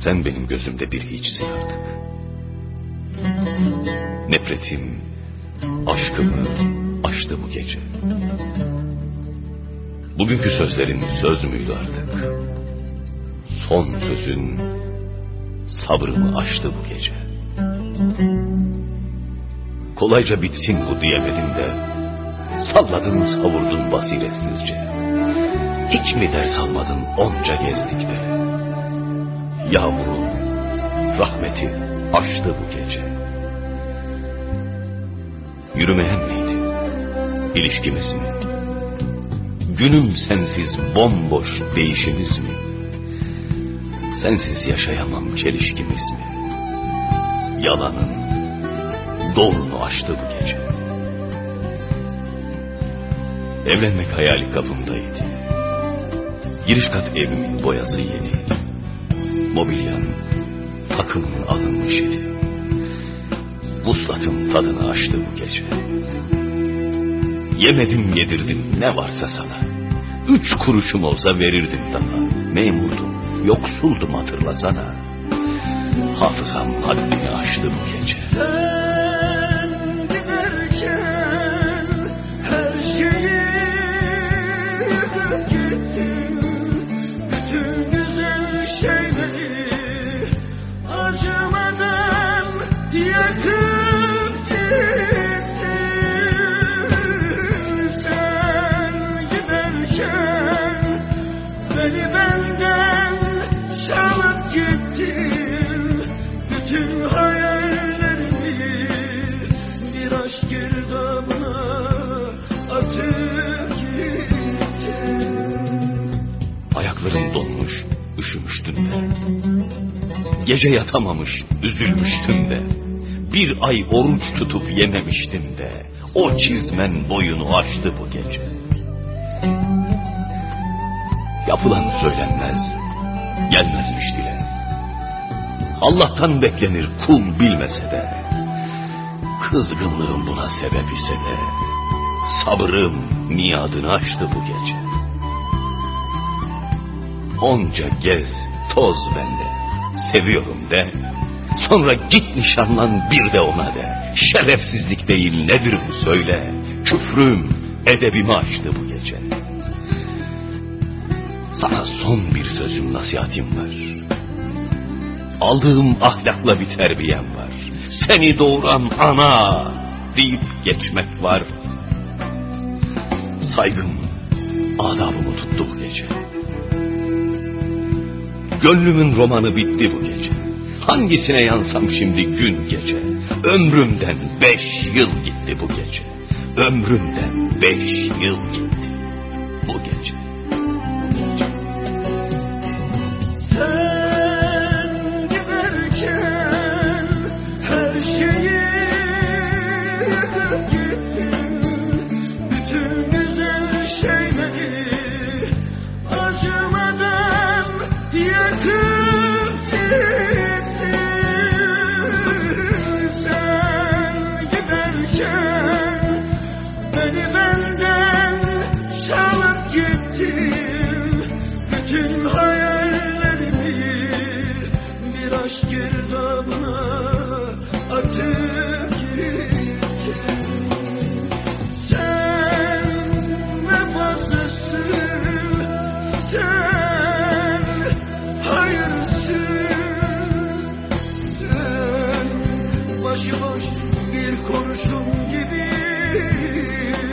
Sen benim gözümde bir hiçsin artık. Nefretim aşkımı aştı bu gece. Bugünkü sözlerin söz müydü artık? Son sözün sabrımı aştı bu gece. Kolayca bitsin bu diyemedim de salladın savurdun basiretsizce. Hiç mi ders almadın onca gezdikte? Yağmurun rahmeti aştı bu gece. Yürümeyen miydi ilişkimiz mi? Günüm sensiz bomboş değişimiz mi? Sensiz yaşayamam çelişkimiz mi? Yalanın doğrunu aştı bu gece. Evlenmek hayali kafamdaydı. Giriş kat evimin boyası yeni. Mobilyan takımın alınmış idi. Vuslatın tadını aştı bu gece. Yemedim yedirdim ne varsa sana. 3 kuruşum olsa verirdim daha. Memurdum, yoksuldum hatırlasana. Hafızam haddini aştı bu gece. Sen giderken her şeyi gittin. Bütün güzel şeyleri acımadan yakıp gittin. Sen giderken beni benden çalıp gittin. Bütün hayallerimi bir aşk girdabına atıp gittin. Ayaklarım donmuş, üşümüştüm de. Gece yatamamış, üzülmüştüm de. Bir ay oruç tutup yememiştim de. O çizmen boyunu aştı bu gece. Yapılan söylenmez, gelmezmiş dile. Allah'tan beklenir kul bilmese de. Kızgınlığım buna sebep ise de. Sabrım miadını aştı bu gece. Onca gez, toz bende, seviyorum de. Sonra git nişanlan bir de ona de. Şerefsizlik değil nedir bu söyle. Küfrüm edebimi aştı bu gece. Sana son bir sözüm nasihatim var. Aldığım ahlakla bir terbiyem var. Seni doğuran ana deyip geçmek var. Saygım adabımı tuttu bu gece. Gönlümün romanı bitti bu gece. Hangisine yansam şimdi gün gece. Ömrümden 5 yıl gitti bu gece. Ömrümden 5 yıl gitti bu gece. Sen giderken her şeyi gittin. Bütün güzel şeyleri acımadan yakıp gittin. Sen giderken beni benden çalıp gittin. Bütün hayallerimi bir aşk girdabına atıp gittin. Sen vefasızsın, sen hayırsın. Sen başıboş bir kurşun gibi